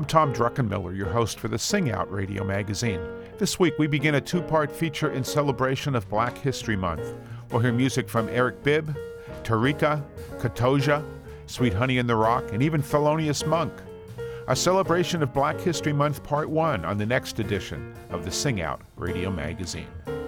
Tom Druckenmiller, your host for the Sing Out Radio magazine. This week we begin a two-part feature in celebration of Black History Month. We'll hear music from Eric Bibb, Tarika, Katoja, Sweet Honey in the Rock, and even Thelonious Monk. A celebration of Black History Month Part 1 on the next edition of the Sing Out Radio magazine.